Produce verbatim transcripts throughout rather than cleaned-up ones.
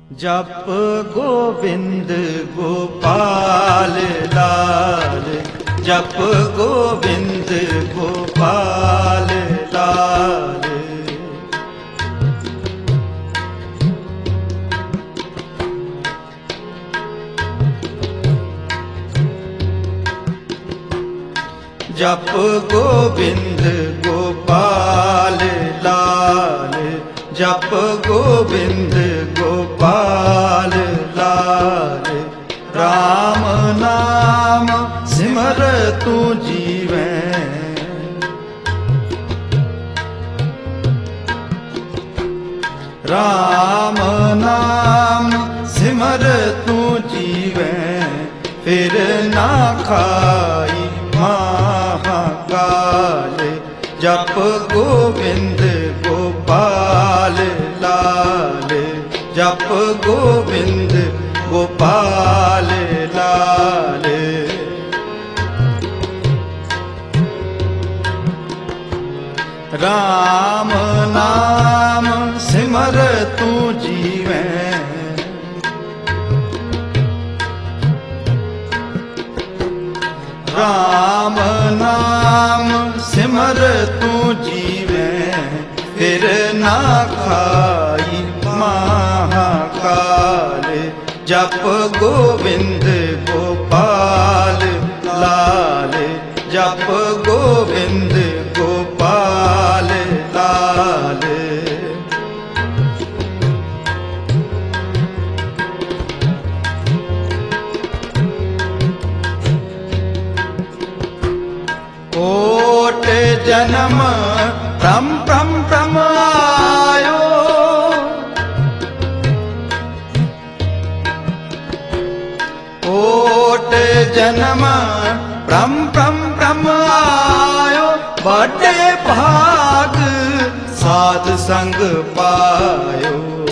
जप गोविंद गोपाल लाल, जप गोविंद गोपाल लाल। जप गोविंद गोपाल लाल, जप गोविंद गोपाल लाल। राम नाम सिमर तू जीवै, राम नाम सिमर तू जीवै। फिर ना खाई महाकाल, जप गोविंद गोपाल लाल, जप गोविंद गोपाल लाल। राम नाम सिमर तू जीवै, राम नाम सिमर तू जीवै। फिर ना खाई महाकाल, जप गोविंद गोपाल लाल, जप गोविंद गोपाल लाल। कोट जन्म प्रम प्रम प्रम आयो, कोट जन्म प्रम प्रम प्रम आयो। बड़े भाग साध संग पायो,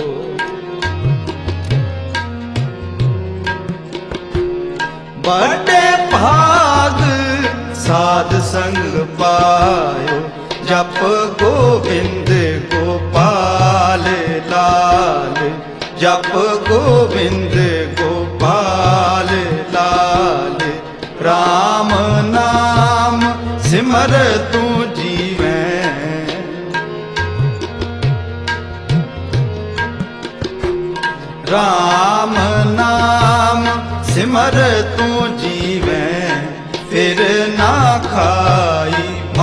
बड़े भाग साध संग पायो। जप गोविंद गोपाल लाल, जप गोविंद गोपाल लाल। राम नाम सिमर तू जीवै, राम नाम सिमर तू जीवै। फिर ना खाई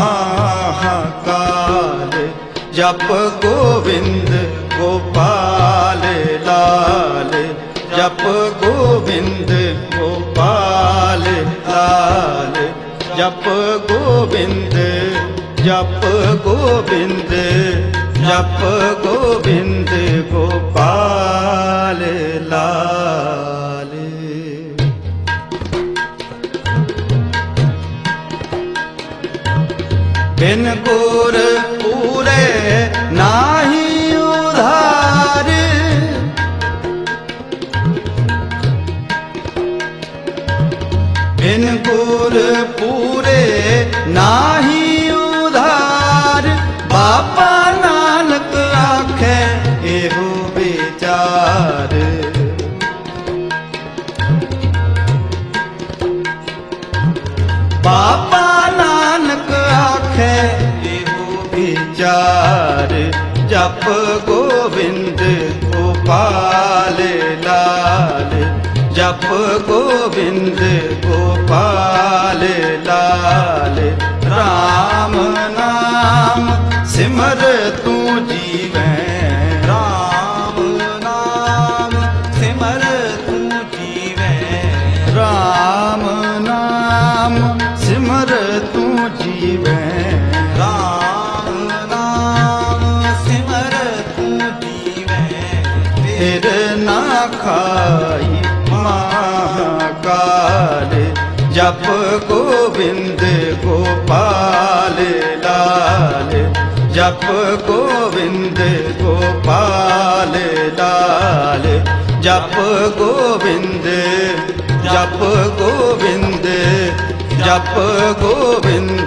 महाकाल, जप गोविंद गोपाल लाल, जप गोविंद गोपाल लाल। जप गोविंद, जप गोविंद, जप गोविंद गोपाल लाल। बिन गुर पूरे नाही उधार, बिन गुर पूरे नाही उधार। बाबा नानक आखे एहो विचार, बाबा नानक आखे एहो विचार। जप गोविंद गोपाल लाल, जप गोविंद गोपाल लाल। राम नाम सिमर तू जीवै, राम नाम सिमर तू जीवै, राम नाम सिमर तू जीवै, राम नाम सिमर तू जीवै। फिर ना खाई महाकाल, जप गोविंद गोपाल लाल, जप गोविंद गोपाल लाल। जप गोविंद, जप गोविंद, जप गोविंद